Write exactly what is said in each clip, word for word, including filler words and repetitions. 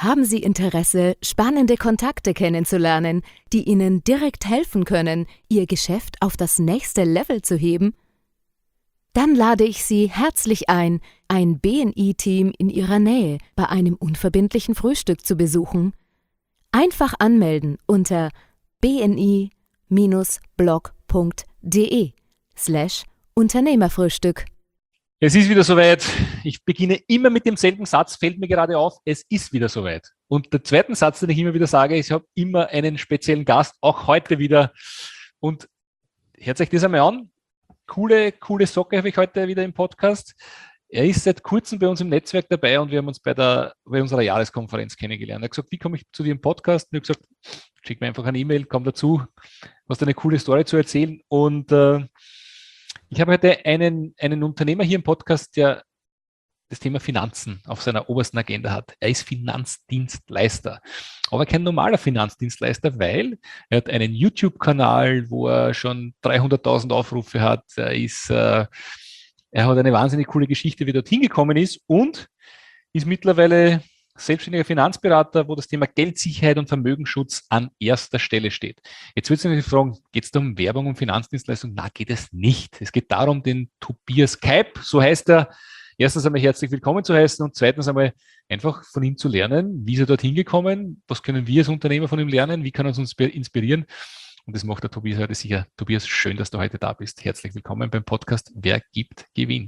Haben Sie Interesse, spannende Kontakte kennenzulernen, die Ihnen direkt helfen können, Ihr Geschäft auf das nächste Level zu heben? Dann lade ich Sie herzlich ein, ein B N I-Team in Ihrer Nähe bei einem unverbindlichen Frühstück zu besuchen. Einfach anmelden unter bni-blog.de slash Unternehmerfrühstück. Es ist wieder soweit. Ich beginne immer mit demselben Satz, fällt mir gerade auf, es ist wieder soweit. Und der zweite Satz, den ich immer wieder sage, ist, ich habe immer einen speziellen Gast, auch heute wieder. Und hört euch das einmal an. Coole, coole Socke habe ich heute wieder im Podcast. Er ist seit kurzem bei uns im Netzwerk dabei und wir haben uns bei, der, bei unserer Jahreskonferenz kennengelernt. Er hat gesagt, wie komme ich zu dir im Podcast? Und ich habe gesagt, schick mir einfach eine E-Mail, komm dazu, hast eine coole Story zu erzählen. Und äh, ich habe heute einen, einen Unternehmer hier im Podcast, der das Thema Finanzen auf seiner obersten Agenda hat. Er ist Finanzdienstleister, aber kein normaler Finanzdienstleister, weil er hat einen YouTube-Kanal, wo er schon dreihunderttausend Aufrufe hat. Er ist, äh, er hat eine wahnsinnig coole Geschichte, wie er dorthin gekommen ist und ist mittlerweile selbstständiger Finanzberater, wo das Thema Geldsicherheit und Vermögensschutz an erster Stelle steht. Jetzt wird es natürlich fragen, geht es da um Werbung und Finanzdienstleistung? Na, geht es nicht. Es geht darum, den Tobias Keib, so heißt er, erstens einmal herzlich willkommen zu heißen und zweitens einmal einfach von ihm zu lernen, wie ist er dorthin gekommen, was können wir als Unternehmer von ihm lernen, wie kann er uns inspirieren. Und das macht der Tobias heute sicher. Tobias, schön, dass du heute da bist. Herzlich willkommen beim Podcast Wer gibt, gewinnt.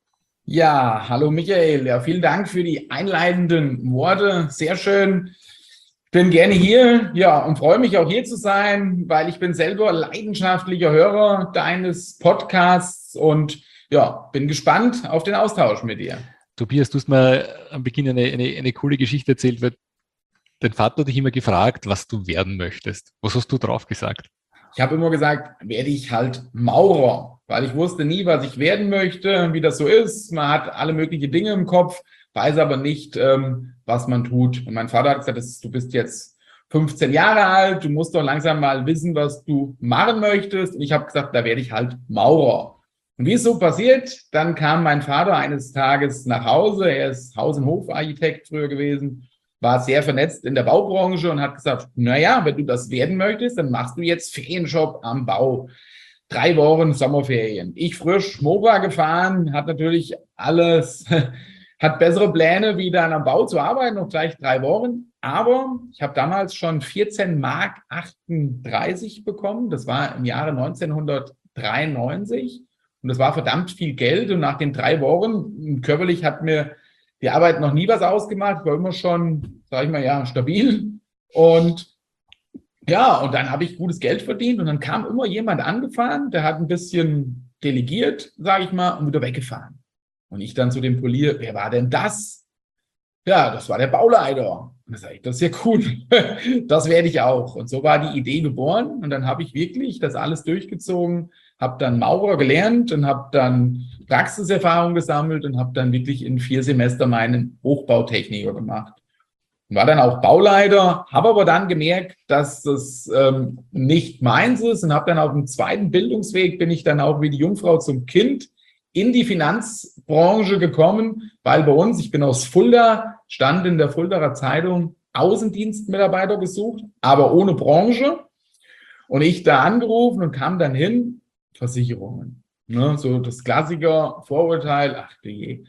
Ja, hallo Michael. Ja, vielen Dank für die einleitenden Worte. Sehr schön. Ich bin gerne hier, ja, und freue mich auch hier zu sein, weil ich bin selber leidenschaftlicher Hörer deines Podcasts und ja, bin gespannt auf den Austausch mit dir. Tobias, du hast mir am Beginn eine, eine, eine coole Geschichte erzählt, weil dein Vater hat dich immer gefragt, was du werden möchtest. Was hast du drauf gesagt? Ich habe immer gesagt, werde ich halt Maurer, weil ich wusste nie, was ich werden möchte, wie das so ist. Man hat alle möglichen Dinge im Kopf, weiß aber nicht, ähm, was man tut. Und mein Vater hat gesagt, das, du bist jetzt fünfzehn Jahre alt, du musst doch langsam mal wissen, was du machen möchtest. Und ich habe gesagt, da werde ich halt Maurer. Und wie es so passiert, dann kam mein Vater eines Tages nach Hause. Er ist Haus- und Hofarchitekt früher gewesen, war sehr vernetzt in der Baubranche und hat gesagt, naja, wenn du das werden möchtest, dann machst du jetzt Ferienjob am Bau. Drei Wochen Sommerferien. Ich frisch Mofa gefahren, hat natürlich alles, hat bessere Pläne, wie dann am Bau zu arbeiten, noch gleich drei Wochen. Aber ich habe damals schon vierzehn Mark achtunddreißig bekommen. Das war im Jahre neunzehnhundertdreiundneunzig. Und das war verdammt viel Geld. Und nach den drei Wochen, körperlich hat mir die Arbeit noch nie was ausgemacht, war immer schon, sage ich mal, ja, stabil. Und ja, und dann habe ich gutes Geld verdient und dann kam immer jemand angefahren, der hat ein bisschen delegiert, sage ich mal, und wieder weggefahren. Und ich dann zu dem Polier, wer war denn das? Ja, das war der Bauleiter. Und da sage ich, das ist ja cool, das werde ich auch. Und so war die Idee geboren und dann habe ich wirklich das alles durchgezogen, habe dann Maurer gelernt und habe dann Praxiserfahrung gesammelt und habe dann wirklich in vier Semester meinen Hochbautechniker gemacht. Und war dann auch Bauleiter, habe aber dann gemerkt, dass das ähm, nicht meins ist und habe dann auf dem zweiten Bildungsweg bin ich dann auch wie die Jungfrau zum Kind in die Finanzbranche gekommen, weil bei uns, ich bin aus Fulda, stand in der Fuldaer Zeitung Außendienstmitarbeiter gesucht, aber ohne Branche. Und ich da angerufen und kam dann hin, Versicherungen. Ne, so das Klassiker, Vorurteil, ach du je.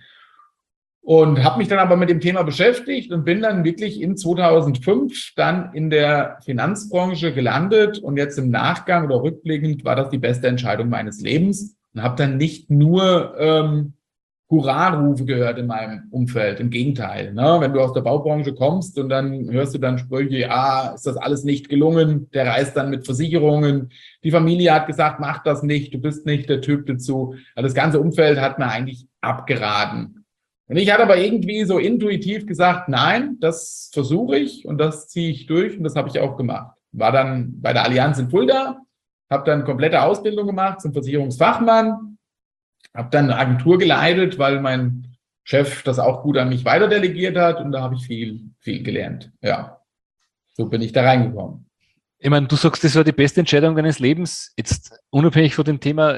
Und habe mich dann aber mit dem Thema beschäftigt und bin dann wirklich in zweitausendfünf dann in der Finanzbranche gelandet. Und jetzt im Nachgang oder rückblickend war das die beste Entscheidung meines Lebens. Und habe dann nicht nur ähm, Hurra-Rufe gehört in meinem Umfeld. Im Gegenteil, ne? Wenn du aus der Baubranche kommst und dann hörst du dann Sprüche, ah, ist das alles nicht gelungen, der reist dann mit Versicherungen. Die Familie hat gesagt, mach das nicht, du bist nicht der Typ dazu. Also das ganze Umfeld hat mir eigentlich abgeraten. Und ich hatte aber irgendwie so intuitiv gesagt, nein, das versuche ich und das ziehe ich durch und das habe ich auch gemacht. War dann bei der Allianz in Fulda, habe dann komplette Ausbildung gemacht zum Versicherungsfachmann, habe dann eine Agentur geleitet, weil mein Chef das auch gut an mich weiterdelegiert hat und da habe ich viel, viel gelernt. Ja, so bin ich da reingekommen. Ich meine, du sagst, das war die beste Entscheidung deines Lebens, jetzt unabhängig von dem Thema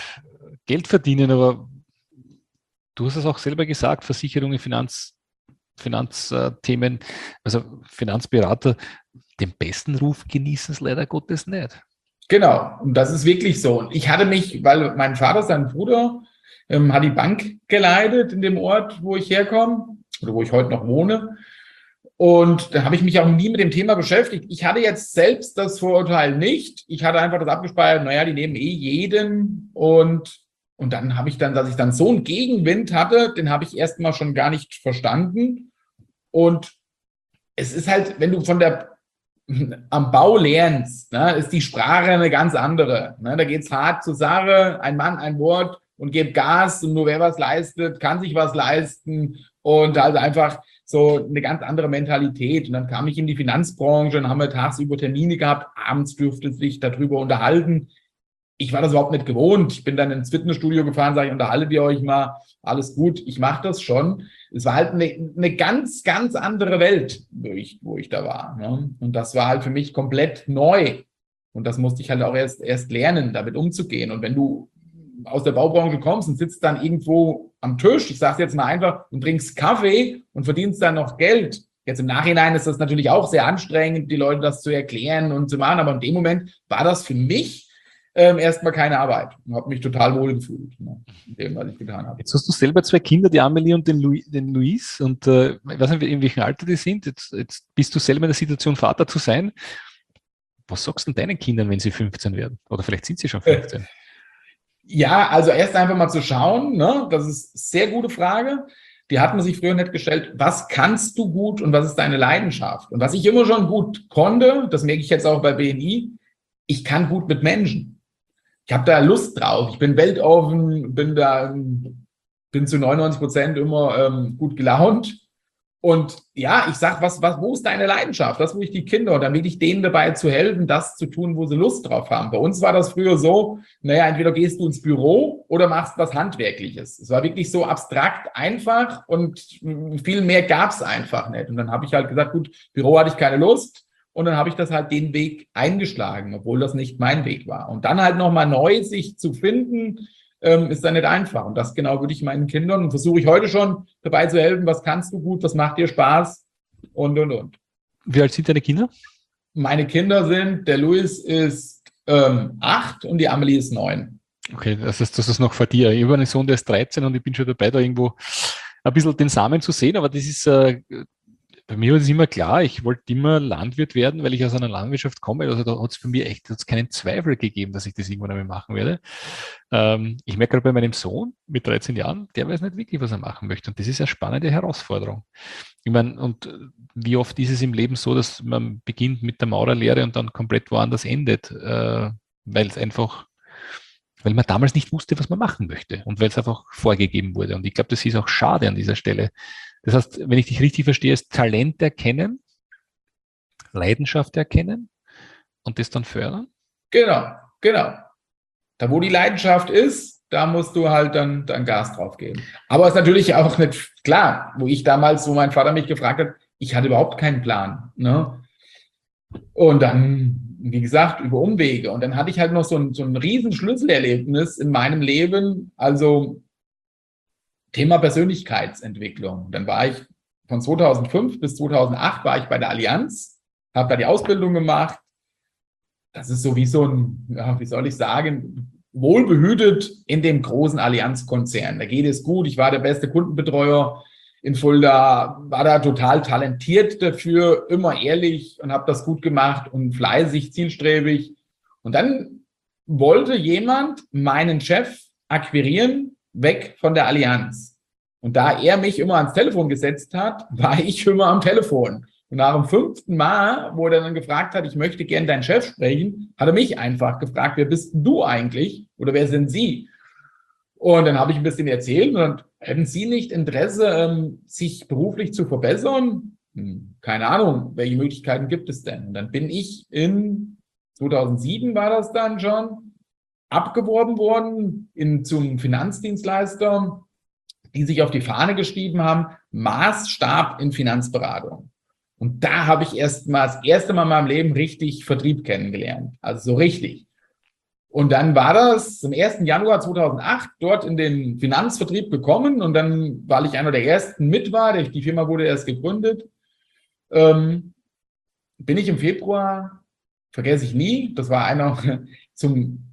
Geld verdienen, aber du hast es auch selber gesagt, Versicherungen, Finanz, Finanzthemen, also Finanzberater, den besten Ruf genießen es leider Gottes nicht. Genau, und das ist wirklich so. Und ich hatte mich, weil mein Vater, sein Bruder, ähm, hat die Bank geleitet in dem Ort, wo ich herkomme oder wo ich heute noch wohne. Und da habe ich mich auch nie mit dem Thema beschäftigt. Ich hatte jetzt selbst das Vorurteil nicht. Ich hatte einfach das abgespeichert, naja, die nehmen eh jeden. Und, und dann habe ich dann, dass ich dann so einen Gegenwind hatte, den habe ich erstmal schon gar nicht verstanden. Und es ist halt, wenn du von der am Bau lernst, ne, ist die Sprache eine ganz andere. Ne? Da geht's hart zur Sache, ein Mann, ein Wort und gebt Gas und nur wer was leistet, kann sich was leisten und also einfach so eine ganz andere Mentalität. Und dann kam ich in die Finanzbranche und haben wir tagsüber Termine gehabt, abends dürfte sich darüber unterhalten. Ich war das überhaupt nicht gewohnt. Ich bin dann ins Fitnessstudio gefahren, sage ich, unterhaltet ihr euch mal, alles gut, ich mache das schon. Es war halt eine, eine ganz, ganz andere Welt, wo ich, wo ich da war. Ne? Und das war halt für mich komplett neu. Und das musste ich halt auch erst, erst lernen, damit umzugehen. Und wenn du aus der Baubranche kommst und sitzt dann irgendwo am Tisch, ich sage es jetzt mal einfach, und trinkst Kaffee und verdienst dann noch Geld. Jetzt im Nachhinein ist das natürlich auch sehr anstrengend, die Leute das zu erklären und zu machen. Aber in dem Moment war das für mich Ähm, erstmal keine Arbeit und habe mich total wohl gefühlt, ne, in dem, was ich getan habe. Jetzt hast du selber zwei Kinder, die Amelie und den, Louis, den Luis, und äh, ich weiß nicht, in welchem Alter die sind. Jetzt, jetzt bist du selber in der Situation, Vater zu sein. Was sagst du denn deinen Kindern, wenn sie fünfzehn werden? Oder vielleicht sind sie schon fünfzehn. Ja, also erst einfach mal zu schauen, ne, das ist eine sehr gute Frage. Die hat man sich früher nicht gestellt. Was kannst du gut und was ist deine Leidenschaft? Und was ich immer schon gut konnte, das merke ich jetzt auch bei B N I, ich kann gut mit Menschen. Ich habe da Lust drauf. Ich bin weltoffen, bin da, bin zu neunundneunzig Prozent immer ähm, gut gelaunt. Und ja, ich sag, was, was, wo ist deine Leidenschaft? Das, wo ich die Kinder, und dann will ich denen dabei zu helfen, das zu tun, wo sie Lust drauf haben. Bei uns war das früher so, naja, entweder gehst du ins Büro oder machst was Handwerkliches. Es war wirklich so abstrakt einfach und viel mehr gab's einfach nicht. Und dann habe ich halt gesagt, gut, Büro hatte ich keine Lust. Und dann habe ich das halt den Weg eingeschlagen, obwohl das nicht mein Weg war. Und dann halt nochmal neu sich zu finden, ähm, ist dann nicht einfach. Und das genau würde ich meinen Kindern und versuche ich heute schon dabei zu helfen, was kannst du gut, was macht dir Spaß und, und, und. Wie alt sind deine Kinder? Meine Kinder sind, der Luis ist ähm, acht und die Amelie ist neun. Okay, das ist, das ist noch vor dir. Ich habe einen Sohn, der ist dreizehn und ich bin schon dabei, da irgendwo ein bisschen den Samen zu sehen, aber das ist... Äh, Bei mir war es immer klar, ich wollte immer Landwirt werden, weil ich aus einer Landwirtschaft komme. Also da hat es bei mir echt hat's keinen Zweifel gegeben, dass ich das irgendwann einmal machen werde. Ähm, ich merke gerade bei meinem Sohn mit dreizehn Jahren, der weiß nicht wirklich, was er machen möchte. Und das ist eine spannende Herausforderung. Ich meine, und wie oft ist es im Leben so, dass man beginnt mit der Maurerlehre und dann komplett woanders endet, äh, weil es einfach, weil man damals nicht wusste, was man machen möchte und weil es einfach vorgegeben wurde. Und ich glaube, das ist auch schade an dieser Stelle. Das heißt, wenn ich dich richtig verstehe, ist Talent erkennen, Leidenschaft erkennen und das dann fördern? Genau, genau. Da, wo die Leidenschaft ist, da musst du halt dann, dann Gas drauf geben. Aber es ist natürlich auch nicht klar, wo ich damals, wo mein Vater mich gefragt hat, ich hatte überhaupt keinen Plan. Ne? Und dann, wie gesagt, über Umwege. Und dann hatte ich halt noch so ein, so ein riesen Schlüsselerlebnis in meinem Leben, also Thema Persönlichkeitsentwicklung. Dann war ich von zweitausendfünf bis zweitausendacht war ich bei der Allianz, habe da die Ausbildung gemacht. Das ist so wie so ein, ja, wie soll ich sagen, wohlbehütet in dem großen Allianz-Konzern. Da geht es gut. Ich war der beste Kundenbetreuer in Fulda, war da total talentiert dafür, immer ehrlich und habe das gut gemacht und fleißig, zielstrebig. Und dann wollte jemand meinen Chef akquirieren, weg von der Allianz. Und da er mich immer ans Telefon gesetzt hat, war ich immer am Telefon. Und nach dem fünften Mal, wo er dann gefragt hat, ich möchte gern deinen Chef sprechen, hat er mich einfach gefragt, wer bist du eigentlich? Oder wer sind Sie? Und dann habe ich ein bisschen erzählt und hätten Sie nicht Interesse, ähm, sich beruflich zu verbessern? Hm, keine Ahnung, welche Möglichkeiten gibt es denn? Und dann bin ich in zweitausendsieben war das dann schon, abgeworben worden in, zum Finanzdienstleister, die sich auf die Fahne geschrieben haben, Maßstab in Finanzberatung. Und da habe ich erst mal das erste Mal in meinem Leben richtig Vertrieb kennengelernt. Also so richtig. Und dann war das am ersten Januar zweitausendacht dort in den Finanzvertrieb gekommen und dann, weil ich einer der ersten mit war, die Firma wurde erst gegründet, ähm, bin ich im Februar, vergesse ich nie, das war einer zum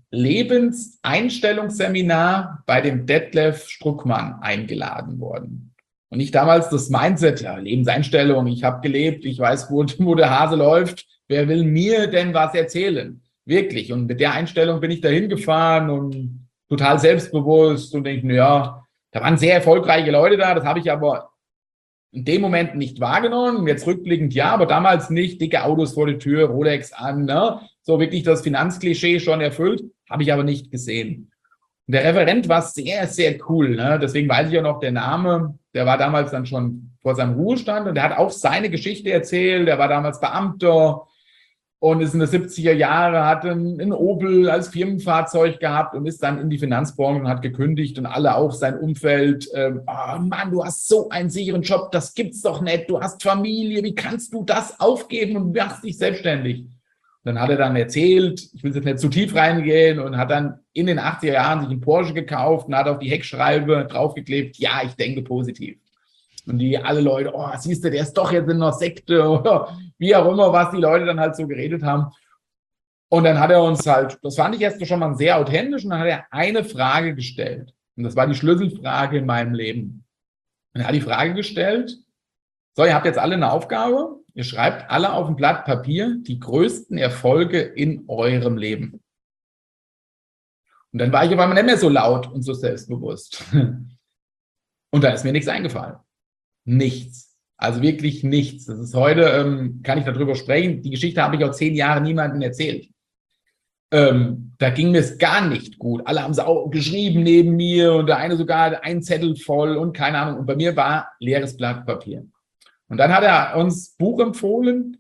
Lebenseinstellungsseminar bei dem Detlef Struckmann eingeladen worden. Und ich damals das Mindset, ja, Lebenseinstellung, ich habe gelebt, ich weiß, wo, wo der Hase läuft, wer will mir denn was erzählen? Wirklich. Und mit der Einstellung bin ich da hingefahren und total selbstbewusst und denke, naja, da waren sehr erfolgreiche Leute da, das habe ich aber in dem Moment nicht wahrgenommen, jetzt rückblickend ja, aber damals nicht, dicke Autos vor der Tür, Rolex an, ne? So wirklich das Finanzklischee schon erfüllt, habe ich aber nicht gesehen. Und der Referent war sehr, sehr cool, ne? Deswegen weiß ich auch noch der Name, der war damals dann schon vor seinem Ruhestand und der hat auch seine Geschichte erzählt, der war damals Beamter und ist in den siebziger Jahre, hat einen, einen Opel als Firmenfahrzeug gehabt und ist dann in die Finanzbranche und hat gekündigt und alle auch sein Umfeld, ähm, oh Mann, du hast so einen sicheren Job, das gibt's doch nicht, du hast Familie, wie kannst du das aufgeben und machst dich selbstständig? Und dann hat er dann erzählt, ich will jetzt nicht zu tief reingehen und hat dann in den achtziger Jahren sich einen Porsche gekauft und hat auf die Heckscheibe draufgeklebt, ja, ich denke positiv. Und die alle Leute, oh, siehst du, der ist doch jetzt in einer Sekte oder wie auch immer, was die Leute dann halt so geredet haben. Und dann hat er uns halt, das fand ich erst schon mal sehr authentisch, und dann hat er eine Frage gestellt. Und das war die Schlüsselfrage in meinem Leben. Und er hat die Frage gestellt, so, ihr habt jetzt alle eine Aufgabe, ihr schreibt alle auf ein Blatt Papier die größten Erfolge in eurem Leben. Und dann war ich auf einmal nicht mehr so laut und so selbstbewusst. Und da ist mir nichts eingefallen. Nichts. Also wirklich nichts. Das ist heute, ähm, kann ich darüber sprechen, die Geschichte habe ich auch zehn Jahre niemandem erzählt. Ähm, da ging mir es gar nicht gut. Alle haben es auch geschrieben neben mir und der eine sogar einen Zettel voll und keine Ahnung. Und bei mir war leeres Blatt Papier. Und dann hat er uns Buch empfohlen,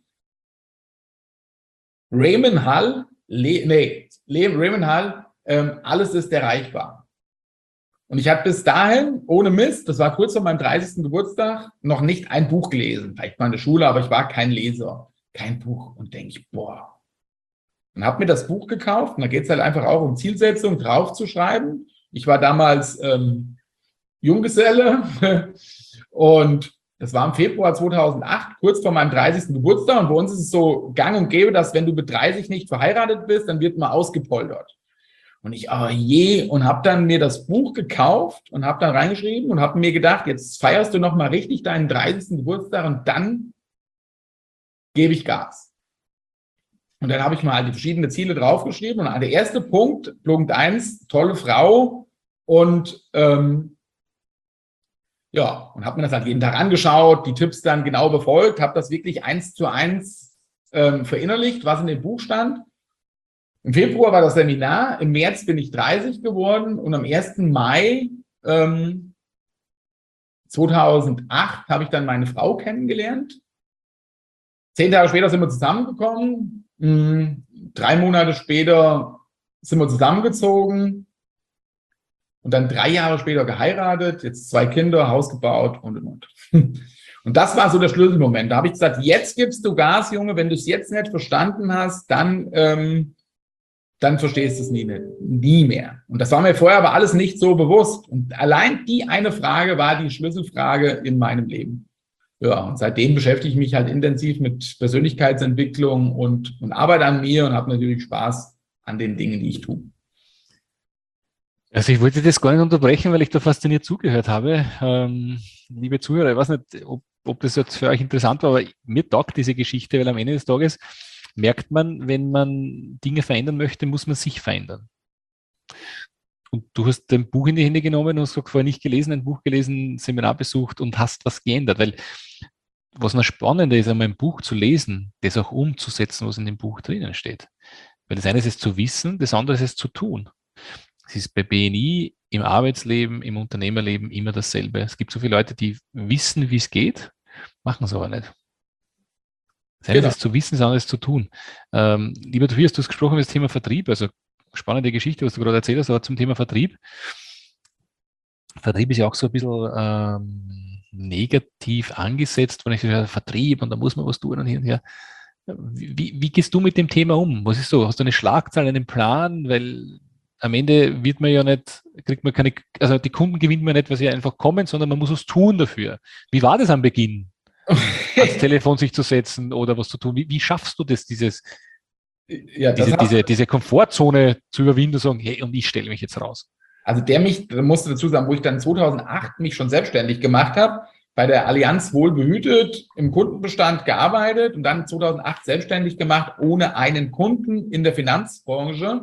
Raymond Hall, Le, nee, Le, Raymond Hall, ähm, Alles ist erreichbar. Und ich habe bis dahin, ohne Mist, das war kurz vor meinem dreißigsten Geburtstag, noch nicht ein Buch gelesen. Vielleicht mal in der Schule, aber ich war kein Leser. Kein Buch. Und denke ich, boah. Und habe mir das Buch gekauft. Und da geht es halt einfach auch um Zielsetzung, draufzuschreiben. Ich war damals ähm, Junggeselle. Und das war im Februar zweitausendacht, kurz vor meinem dreißigsten Geburtstag. Und bei uns ist es so gang und gäbe, dass wenn du mit dreißig nicht verheiratet bist, dann wird man ausgepoltert. Und ich, oh je, und habe dann mir das Buch gekauft und habe dann reingeschrieben und habe mir gedacht, jetzt feierst du nochmal richtig deinen dreißigsten Geburtstag und dann gebe ich Gas. Und dann habe ich mal die verschiedenen Ziele draufgeschrieben und der erste Punkt, Punkt eins, tolle Frau und ähm, ja, und habe mir das halt jeden Tag angeschaut, die Tipps dann genau befolgt, habe das wirklich eins zu eins ähm, verinnerlicht, was in dem Buch stand. Im Februar war das Seminar, im März bin ich dreißig geworden und am ersten Mai ähm, zweitausendacht habe ich dann meine Frau kennengelernt. Zehn Tage später sind wir zusammengekommen. Hm, drei Monate später sind wir zusammengezogen und dann drei Jahre später geheiratet, jetzt zwei Kinder, Haus gebaut und und und. Und das war so der Schlüsselmoment. Da habe ich gesagt, jetzt gibst du Gas, Junge, wenn du es jetzt nicht verstanden hast, dann... Ähm, dann verstehst du es nie, nie mehr. Und das war mir vorher aber alles nicht so bewusst. Und allein die eine Frage war die Schlüsselfrage in meinem Leben. Ja, und seitdem beschäftige ich mich halt intensiv mit Persönlichkeitsentwicklung und, und arbeite an mir und habe natürlich Spaß an den Dingen, die ich tue. Also ich wollte das gar nicht unterbrechen, weil ich da fasziniert zugehört habe. Ähm, liebe Zuhörer, ich weiß nicht, ob, ob das jetzt für euch interessant war, aber mir taugt diese Geschichte, weil am Ende des Tages merkt man, wenn man Dinge verändern möchte, muss man sich verändern. Und du hast ein Buch in die Hände genommen und hast vorher nicht gelesen, ein Buch gelesen, Seminar besucht und hast was geändert. Weil was noch spannender ist, einmal ein Buch zu lesen, das auch umzusetzen, was in dem Buch drinnen steht. Weil das eine ist es zu wissen, das andere ist es zu tun. Es ist bei B N I, im Arbeitsleben, im Unternehmerleben immer dasselbe. Es gibt so viele Leute, die wissen, wie es geht, machen es aber nicht. Das eine genau. ist zu wissen, das andere ist zu tun. Ähm, lieber Tobias, du hast gesprochen über das Thema Vertrieb, also spannende Geschichte, was du gerade erzählt hast, aber zum Thema Vertrieb. Vertrieb ist ja auch so ein bisschen ähm, negativ angesetzt, wenn ich sage, Vertrieb und da muss man was tun und hin und her. Wie, wie gehst du mit dem Thema um? Was ist so? Hast du eine Schlagzahl, einen Plan? Weil am Ende wird man ja nicht, kriegt man keine, also die Kunden gewinnt man nicht, weil sie einfach kommen, sondern man muss was tun dafür. Wie war das am Beginn? Ans Telefon sich zu setzen oder was zu tun? Wie, wie schaffst du das, dieses, ja, das diese, diese, diese Komfortzone zu überwinden und sagen, hey, und ich stelle mich jetzt raus? Also der mich, da musste dazu sagen, wo ich dann zweitausendacht mich schon selbstständig gemacht habe, bei der Allianz wohlbehütet, im Kundenbestand gearbeitet und dann zweitausendacht selbstständig gemacht, ohne einen Kunden in der Finanzbranche.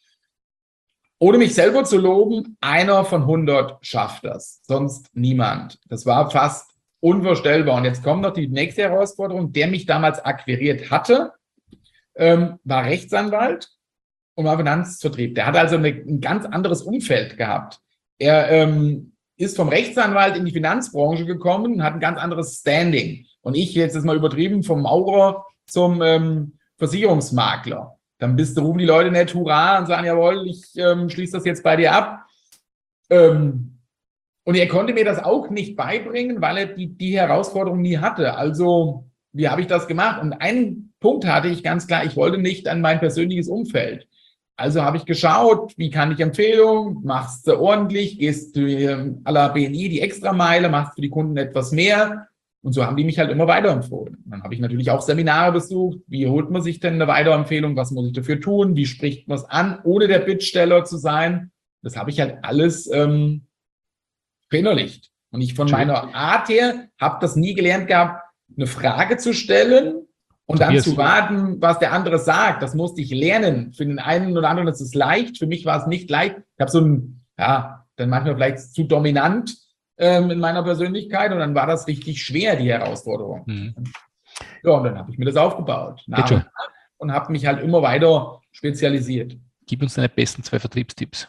Ohne mich selber zu loben, einer von hundert schafft das, sonst niemand. Das war fast unvorstellbar. Und jetzt kommt noch die nächste Herausforderung. Der mich damals akquiriert hatte, ähm, war Rechtsanwalt und war Finanzvertrieb. Der hat also eine, ein ganz anderes Umfeld gehabt. Er ähm, ist vom Rechtsanwalt in die Finanzbranche gekommen und hat ein ganz anderes Standing. Und ich, jetzt ist mal übertrieben, vom Maurer zum ähm, Versicherungsmakler. Dann bist du, rufen die Leute nicht hurra und sagen, jawohl, ich ähm, schließe das jetzt bei dir ab. Ähm, und er konnte mir das auch nicht beibringen, weil er die, die Herausforderung nie hatte. Also, wie habe ich das gemacht? Und einen Punkt hatte ich ganz klar, ich wollte nicht an mein persönliches Umfeld. Also habe ich geschaut, wie kann ich Empfehlungen, machst du ordentlich, gehst du ähm, à la B N I die Extrameile, machst für die Kunden etwas mehr. Und so haben die mich halt immer weiterempfohlen. Dann habe ich natürlich auch Seminare besucht. Wie holt man sich denn eine Weiterempfehlung? Was muss ich dafür tun? Wie spricht man es an, ohne der Bittsteller zu sein? Das habe ich halt alles ähm, verinnerlicht. Und ich von meiner Art her habe das nie gelernt gehabt, eine Frage zu stellen und dann zu warten, was der andere sagt. Das musste ich lernen. Für den einen oder anderen ist es leicht. Für mich war es nicht leicht. Ich habe so ein, ja, dann manchmal vielleicht zu dominant ähm, in meiner Persönlichkeit und dann war das richtig schwer, die Herausforderung. Mhm. Ja, und dann habe ich mir das aufgebaut. Nach und, nach, und habe mich halt immer weiter spezialisiert. Gib uns deine besten zwei Vertriebstipps.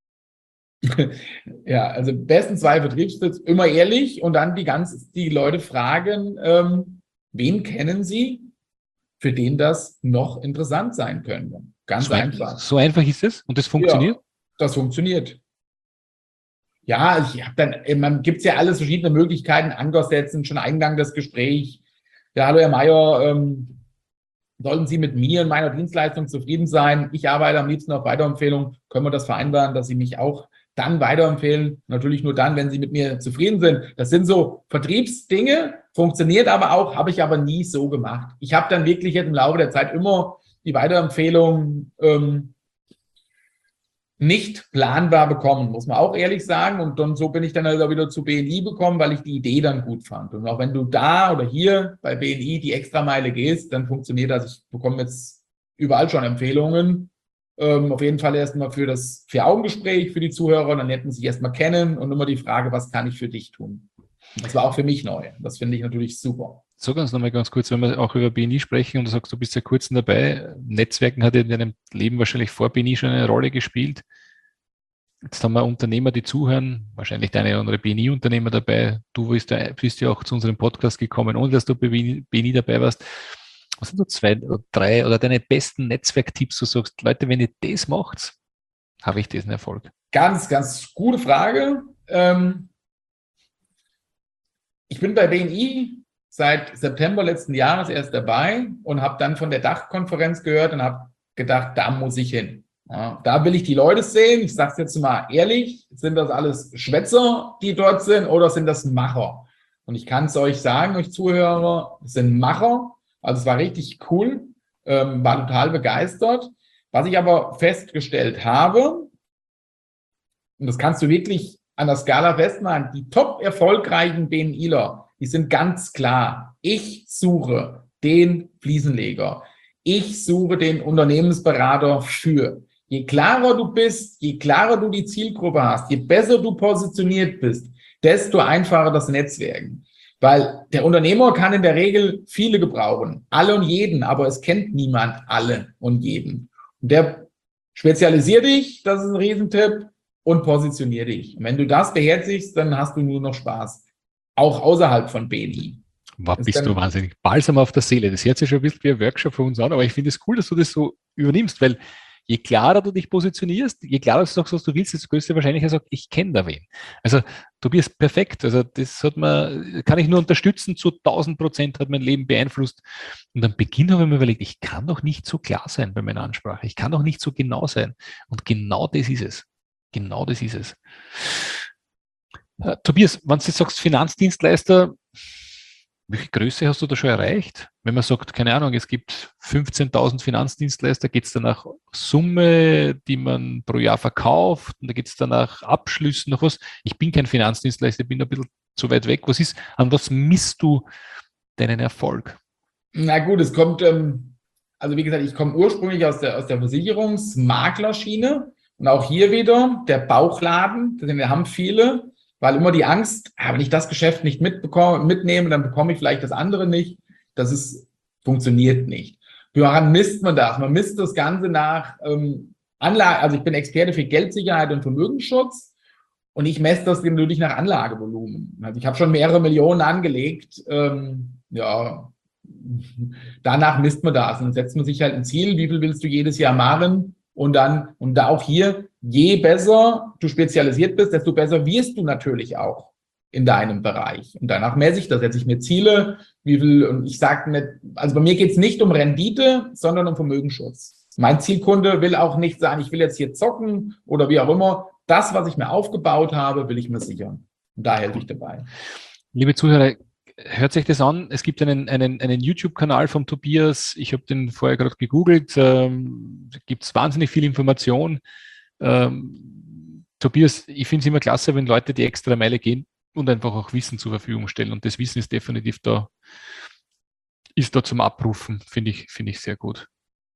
Ja, also besten zwei Vertriebstipps, immer ehrlich und dann die ganz, die Leute fragen, ähm, wen kennen sie, für den das noch interessant sein könnte. Ganz so einfach. Ein, so einfach ist es und das funktioniert? Ja, das funktioniert. Ja, ich habe dann, man gibt es ja alles verschiedene Möglichkeiten, Anker setzen, schon Eingang des Gesprächs. Ja, hallo Herr Meier, ähm, sollten Sie mit mir und meiner Dienstleistung zufrieden sein? Ich arbeite am liebsten auf Weiterempfehlung. Können wir das vereinbaren, dass Sie mich auch dann weiterempfehlen? Natürlich nur dann, wenn Sie mit mir zufrieden sind. Das sind so Vertriebsdinge, funktioniert aber auch, habe ich aber nie so gemacht. Ich habe dann wirklich jetzt im Laufe der Zeit immer die Weiterempfehlung ähm, nicht planbar bekommen, muss man auch ehrlich sagen. Und dann so bin ich dann also wieder zu B N I gekommen, weil ich die Idee dann gut fand. Und auch wenn du da oder hier bei B N I die Extrameile gehst, dann funktioniert das. Ich bekomme jetzt überall schon Empfehlungen. Ähm, auf jeden Fall erstmal für das Vier-Augen-Gespräch für die Zuhörer. Dann lernen sie sich erstmal kennen und immer die Frage, was kann ich für dich tun? Das war auch für mich neu. Das finde ich natürlich super. Sag uns nochmal ganz kurz, wenn wir auch über B N I sprechen und du sagst, du bist ja kurz dabei. Netzwerken hat in deinem Leben wahrscheinlich vor B N I schon eine Rolle gespielt. Jetzt haben wir Unternehmer, die zuhören, wahrscheinlich deine oder andere B N I-Unternehmer dabei. Du bist ja, bist ja auch zu unserem Podcast gekommen, ohne dass du bei B N I dabei warst. Was sind so zwei oder drei oder deine besten Netzwerktipps, du sagst, Leute, wenn ihr das macht, habe ich diesen Erfolg? Ganz, ganz gute Frage. Ähm, ich bin bei B N I seit September letzten Jahres erst dabei und habe dann von der Dachkonferenz gehört und habe gedacht, da muss ich hin. Ja, da will ich die Leute sehen. Ich sage es jetzt mal ehrlich, sind das alles Schwätzer, die dort sind, oder sind das Macher? Und ich kann es euch sagen, euch Zuhörer, es sind Macher. Also es war richtig cool, ähm, war total begeistert. Was ich aber festgestellt habe, und das kannst du wirklich an der Skala festmachen, die top erfolgreichen BNIler, die sind ganz klar. Ich suche den Fliesenleger. Ich suche den Unternehmensberater für. Je klarer du bist, je klarer du die Zielgruppe hast, je besser du positioniert bist, desto einfacher das Netzwerken. Weil der Unternehmer kann in der Regel viele gebrauchen, alle und jeden, aber es kennt niemand alle und jeden. Und der spezialisiert dich, das ist ein Riesentipp, und positioniert dich. Und wenn du das beherzigst, dann hast du nur noch Spaß. Auch außerhalb von B N I. Wow, bist du wahnsinnig. Balsam auf der Seele. Das hört sich schon ein bisschen wie ein Workshop für uns an, aber ich finde es cool, dass du das so übernimmst, weil je klarer du dich positionierst, je klarer du sagst, was du willst, desto größere Wahrscheinlichkeit sagt, ich kenne da wen. Also Tobias, perfekt. Also das hat man, kann ich nur unterstützen, zu tausend Prozent hat mein Leben beeinflusst. Und am Beginn habe ich mir überlegt, ich kann doch nicht so klar sein bei meiner Ansprache. Ich kann doch nicht so genau sein. Und genau das ist es. Genau das ist es. Uh, Tobias, wenn du jetzt sagst, Finanzdienstleister, welche Größe hast du da schon erreicht? Wenn man sagt, keine Ahnung, es gibt fünfzehntausend Finanzdienstleister, geht es dann nach Summe, die man pro Jahr verkauft, und da geht es dann nach Abschlüssen, nach was? Ich bin kein Finanzdienstleister, ich bin ein bisschen zu weit weg. Was ist, an was misst du deinen Erfolg? Na gut, es kommt, ähm, also wie gesagt, ich komme ursprünglich aus der, aus der Versicherungsmaklerschiene, und auch hier wieder der Bauchladen, den haben viele, weil immer die Angst, ah, wenn ich das Geschäft nicht mitbekomme, mitnehme, dann bekomme ich vielleicht das andere nicht. Das ist, funktioniert nicht. Woran misst man das? Man misst das Ganze nach ähm, Anlage, also ich bin Experte für Geldsicherheit und Vermögensschutz, und ich messe das natürlich nach Anlagevolumen. Also ich habe schon mehrere Millionen angelegt. Ähm, ja, danach misst man das, und dann setzt man sich halt ein Ziel, wie viel willst du jedes Jahr machen? Und dann, und da auch hier, je besser du spezialisiert bist, desto besser wirst du natürlich auch in deinem Bereich. Und danach messe ich das, setze ich mir Ziele, wie viel, und ich sage nicht, also bei mir geht es nicht um Rendite, sondern um Vermögensschutz. Mein Zielkunde will auch nicht sagen, ich will jetzt hier zocken oder wie auch immer. Das, was ich mir aufgebaut habe, will ich mir sichern. Und da helfe ich dabei. Liebe Zuhörer, hört sich das an. Es gibt einen, einen, einen YouTube-Kanal von Tobias. Ich habe den vorher gerade gegoogelt. Ähm, da gibt es wahnsinnig viel Information. Ähm, Tobias, ich finde es immer klasse, wenn Leute die extra Meile gehen und einfach auch Wissen zur Verfügung stellen. Und das Wissen ist definitiv da, ist da zum Abrufen. Finde ich, finde ich sehr gut.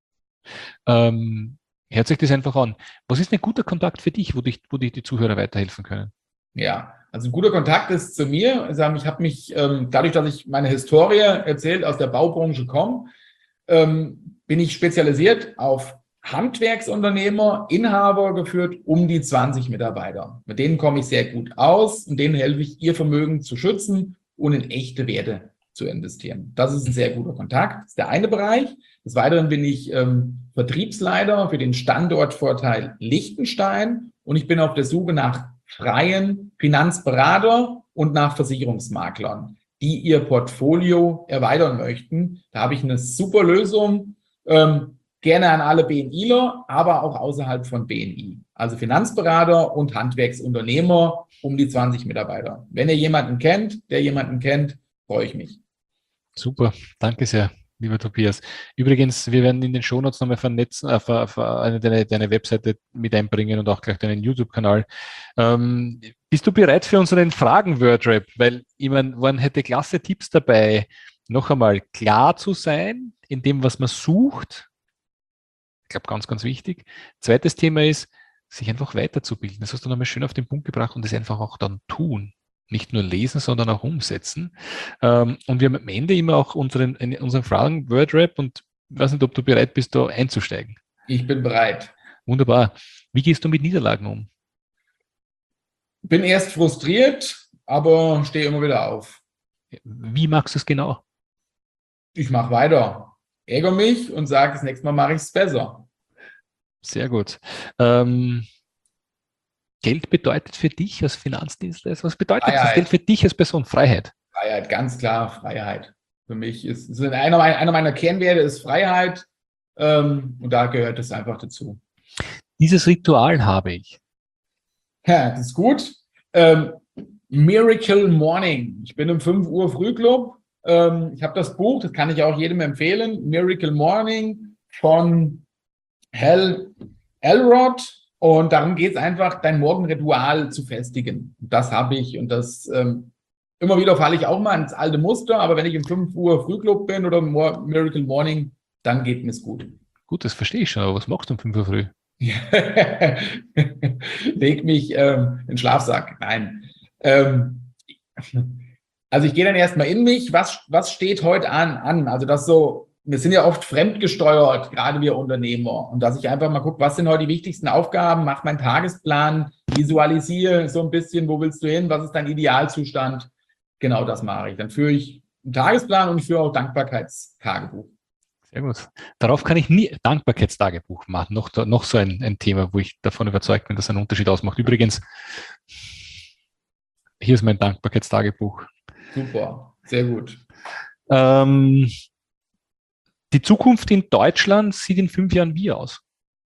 Ähm, hört sich das einfach an. Was ist ein guter Kontakt für dich, wo dich, wo dich die Zuhörer weiterhelfen können? Ja, also ein guter Kontakt ist zu mir. Also ich habe mich, ähm, dadurch, dass ich meine Historie erzählt, aus der Baubranche komme, ähm, bin ich spezialisiert auf Handwerksunternehmer, Inhaber geführt, um die zwanzig Mitarbeiter. Mit denen komme ich sehr gut aus, und denen helfe ich, ihr Vermögen zu schützen und in echte Werte zu investieren. Das ist ein sehr guter Kontakt. Das ist der eine Bereich. Des Weiteren bin ich ähm, Vertriebsleiter für den Standortvorteil Liechtenstein, und ich bin auf der Suche nach freien Finanzberater und nach Versicherungsmaklern, die ihr Portfolio erweitern möchten. Da habe ich eine super Lösung, ähm, gerne an alle BNIler, aber auch außerhalb von B N I. Also Finanzberater und Handwerksunternehmer um die zwanzig Mitarbeiter. Wenn ihr jemanden kennt, der jemanden kennt, freue ich mich. Super, danke sehr, lieber Tobias. Übrigens, wir werden in den Shownotes nochmal vernetzen, äh, ver, ver, eine, deine, deine Webseite mit einbringen und auch gleich deinen YouTube-Kanal. Ähm, bist du bereit für unseren Fragen-Wordrap? Weil, ich meine, man hätte klasse Tipps dabei, noch einmal klar zu sein in dem, was man sucht. Ich glaube, ganz, ganz wichtig. Zweites Thema ist, sich einfach weiterzubilden. Das hast du nochmal schön auf den Punkt gebracht, und das einfach auch dann tun. Nicht nur lesen, sondern auch umsetzen. Und wir haben am Ende immer auch unseren, unseren Fragen-Wordrap, und ich weiß nicht, ob du bereit bist, da einzusteigen. Ich bin bereit. Wunderbar. Wie gehst du mit Niederlagen um? Bin erst frustriert, aber stehe immer wieder auf. Wie machst du es genau? Ich mache weiter. Ärgere mich und sage, das nächste Mal mache ich es besser. Sehr gut. Ähm, Geld bedeutet für dich als Finanzdienstleister, was bedeutet Freiheit. das Geld für dich als Person? Freiheit. Freiheit, ganz klar Freiheit. Für mich ist, ist einer, einer meiner Kernwerte ist Freiheit, ähm, und da gehört es einfach dazu. Dieses Ritual habe ich. Ja, das ist gut. Ähm, Miracle Morning. Ich bin im fünf Uhr Frühclub. Ähm, ich habe das Buch, das kann ich auch jedem empfehlen. Miracle Morning von Hal Elrod. Und darum geht es einfach, dein Morgenritual zu festigen. Das habe ich, und das ähm, immer wieder falle ich auch mal ins alte Muster, aber wenn ich um fünf Uhr Frühclub bin oder Miracle Morning, dann geht mir es gut. Gut, das verstehe ich schon, aber was machst du um fünf Uhr früh? Leg mich ähm, in den Schlafsack. Nein. Ähm, also ich gehe dann erstmal in mich, was, was steht heute an, an? Also das so, wir sind ja oft fremdgesteuert, gerade wir Unternehmer. Und dass ich einfach mal gucke, was sind heute die wichtigsten Aufgaben, mach meinen Tagesplan, visualisiere so ein bisschen, wo willst du hin, was ist dein Idealzustand? Genau das mache ich. Dann führe ich einen Tagesplan und ich führe auch Dankbarkeitstagebuch. Sehr gut. Darauf kann ich nie Dankbarkeitstagebuch machen. Noch, noch so ein, ein Thema, wo ich davon überzeugt bin, dass ein Unterschied ausmacht. Übrigens, hier ist mein Dankbarkeitstagebuch. Super, sehr gut. Ähm, die Zukunft in Deutschland sieht in fünf Jahren wie aus?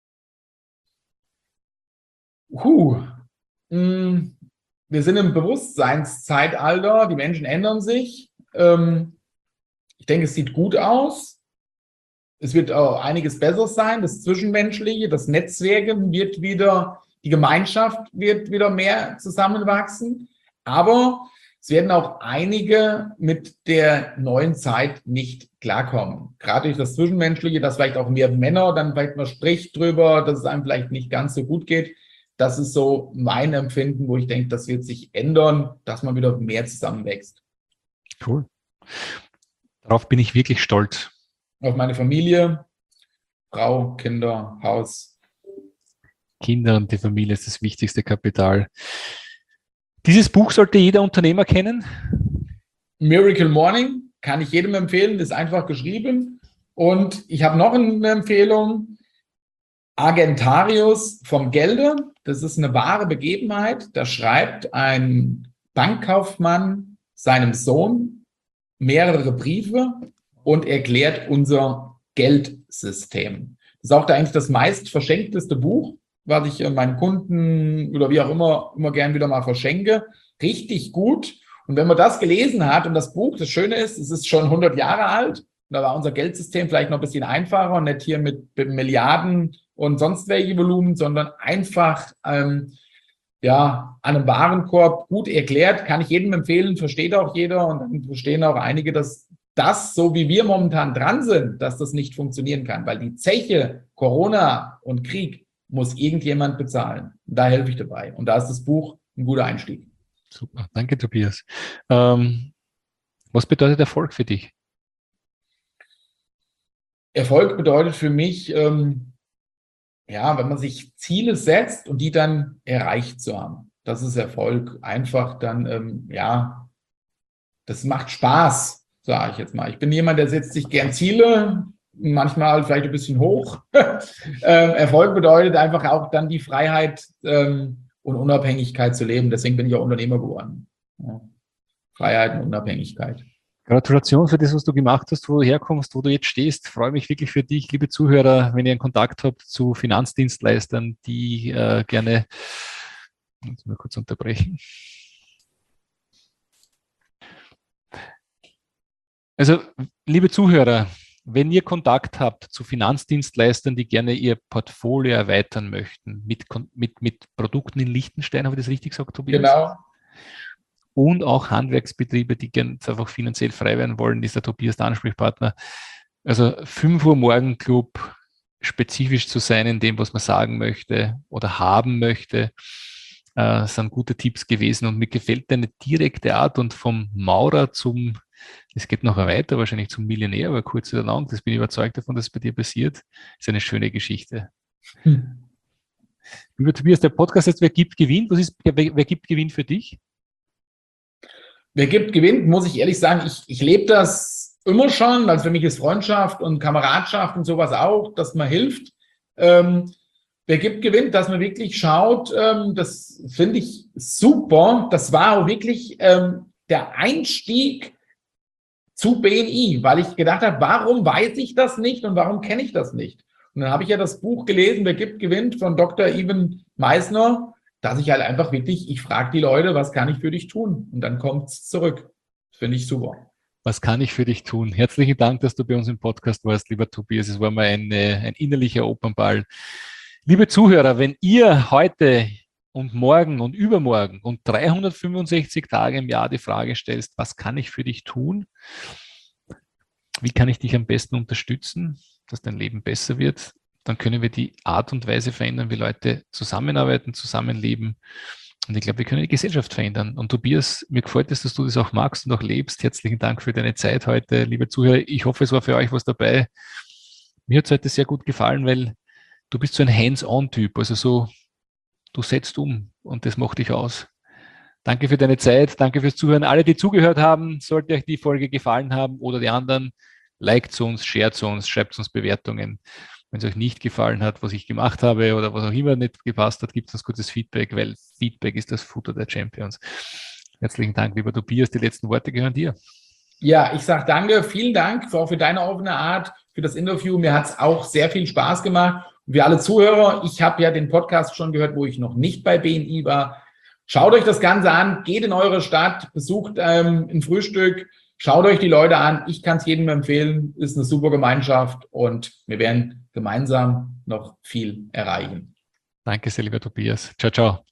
Puh. Wir sind im Bewusstseinszeitalter, die Menschen ändern sich. Ich denke, es sieht gut aus. Es wird auch einiges besser sein, das Zwischenmenschliche, das Netzwerken wird wieder, die Gemeinschaft wird wieder mehr zusammenwachsen. Aber es werden auch einige mit der neuen Zeit nicht klarkommen. Gerade durch das Zwischenmenschliche, dass vielleicht auch mehr Männer, dann vielleicht man spricht drüber, dass es einem vielleicht nicht ganz so gut geht. Das ist so mein Empfinden, wo ich denke, das wird sich ändern, dass man wieder mehr zusammenwächst. Cool. Darauf bin ich wirklich stolz. Auf meine Familie, Frau, Kinder, Haus. Kinder und die Familie ist das wichtigste Kapital. Dieses Buch sollte jeder Unternehmer kennen. Miracle Morning kann ich jedem empfehlen, ist einfach geschrieben. Und ich habe noch eine Empfehlung. Argentarius vom Gelde. Das ist eine wahre Begebenheit. Da schreibt ein Bankkaufmann seinem Sohn mehrere Briefe und erklärt unser Geldsystem. Das ist auch eigentlich das meist verschenkteste Buch, was ich meinen Kunden oder wie auch immer immer gern wieder mal verschenke. Richtig gut. Und wenn man das gelesen hat und das Buch, das Schöne ist, es ist schon hundert Jahre alt. Da war unser Geldsystem vielleicht noch ein bisschen einfacher und nicht hier mit Milliarden und sonst welche Volumen, sondern einfach ähm, ja, an einem Warenkorb gut erklärt. Kann ich jedem empfehlen, versteht auch jeder. Und dann verstehen auch einige, dass das, so wie wir momentan dran sind, dass das nicht funktionieren kann. Weil die Zeche, Corona und Krieg muss irgendjemand bezahlen. Und da helfe ich dabei. Und da ist das Buch ein guter Einstieg. Super, danke Tobias. Ähm, was bedeutet Erfolg für dich? Erfolg bedeutet für mich, ähm, ja, wenn man sich Ziele setzt und die dann erreicht zu haben. Das ist Erfolg. Einfach dann, ähm, ja, das macht Spaß, sage ich jetzt mal. Ich bin jemand, der setzt sich gern Ziele, manchmal vielleicht ein bisschen hoch. ähm, Erfolg bedeutet einfach auch dann die Freiheit ähm, und Unabhängigkeit zu leben. Deswegen bin ich auch Unternehmer geworden. Ja. Freiheit und Unabhängigkeit. Gratulation für das, was du gemacht hast, wo du herkommst, wo du jetzt stehst. Ich freue mich wirklich für dich, liebe Zuhörer, wenn ihr einen Kontakt habt zu Finanzdienstleistern, die äh, gerne, jetzt mal kurz unterbrechen. Also, liebe Zuhörer, wenn ihr Kontakt habt zu Finanzdienstleistern, die gerne ihr Portfolio erweitern möchten, mit, mit, mit Produkten in Liechtenstein, habe ich das richtig gesagt, Tobias? Genau. Und auch Handwerksbetriebe, die gerne einfach finanziell frei werden wollen, ist der Tobias der Ansprechpartner. Also fünf Uhr Morgen Club, spezifisch zu sein in dem, was man sagen möchte oder haben möchte, äh, sind gute Tipps gewesen. Und mir gefällt deine direkte Art und vom Maurer zum, es geht noch weiter, wahrscheinlich zum Millionär, aber kurz oder lang, das bin ich überzeugt davon, dass es bei dir passiert, ist eine schöne Geschichte. Hm. Lieber Tobias, der Podcast heißt, wer gibt, gewinnt. Was ist, wer, wer gibt, gewinnt für dich? Wer gibt, gewinnt, muss ich ehrlich sagen, ich, ich lebe das immer schon, also für mich ist Freundschaft und Kameradschaft und sowas auch, dass man hilft. Ähm, wer gibt, gewinnt, dass man wirklich schaut, ähm, das finde ich super. Das war auch wirklich ähm, der Einstieg zu B N I, weil ich gedacht habe, warum weiß ich das nicht und warum kenne ich das nicht? Und dann habe ich ja das Buch gelesen, Wer gibt, gewinnt, von Doktor Ivan Meissner, dass ich halt einfach wirklich, ich frage die Leute, was kann ich für dich tun? Und dann kommt es zurück. Das finde ich super. Was kann ich für dich tun? Herzlichen Dank, dass du bei uns im Podcast warst, lieber Tobias. Es war mal eine, ein innerlicher Opernball. Liebe Zuhörer, wenn ihr heute und morgen und übermorgen und dreihundertfünfundsechzig Tage im Jahr die Frage stellst, was kann ich für dich tun? Wie kann ich dich am besten unterstützen, dass dein Leben besser wird? Dann können wir die Art und Weise verändern, wie Leute zusammenarbeiten, zusammenleben. Und ich glaube, wir können die Gesellschaft verändern. Und Tobias, mir gefällt es, dass du das auch magst und auch lebst. Herzlichen Dank für deine Zeit heute, liebe Zuhörer. Ich hoffe, es war für euch was dabei. Mir hat es heute sehr gut gefallen, weil du bist so ein Hands-on-Typ. Also so, du setzt um und das macht dich aus. Danke für deine Zeit. Danke fürs Zuhören. Alle, die zugehört haben, sollte euch die Folge gefallen haben oder die anderen, liked uns, shared uns, schreibt uns Bewertungen. Wenn es euch nicht gefallen hat, was ich gemacht habe oder was auch immer nicht gepasst hat, gibt uns gutes Feedback, weil Feedback ist das Futter der Champions. Herzlichen Dank, lieber Tobias. Die letzten Worte gehören dir. Ja, ich sage danke, vielen Dank auch für deine offene Art, für das Interview. Mir hat es auch sehr viel Spaß gemacht. Und wir alle Zuhörer, ich habe ja den Podcast schon gehört, wo ich noch nicht bei B N I war. Schaut euch das Ganze an, geht in eure Stadt, besucht ähm, ein Frühstück, schaut euch die Leute an. Ich kann es jedem empfehlen, ist eine super Gemeinschaft und wir werden gemeinsam noch viel erreichen. Danke sehr, lieber Tobias. Ciao, ciao.